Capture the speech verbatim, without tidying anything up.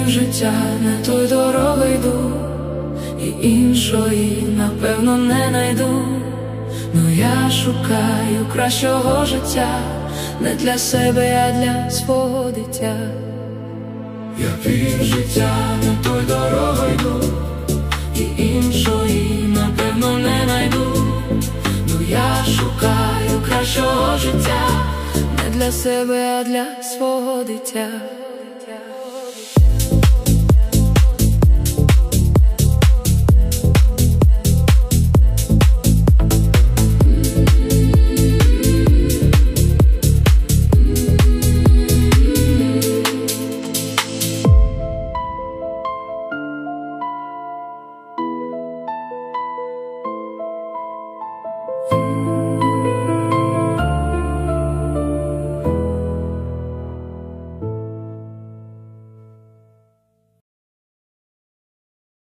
життя, не той дорогою йду, і іншої, напевно, не найду. Но я шукаю кращого життя, не для себе, а для свого дитя. Я пів життя, не той дорогою йду, і іншої, напевно, не найду. Ну я шукаю кращого життя, не для себе, а для свого дитя.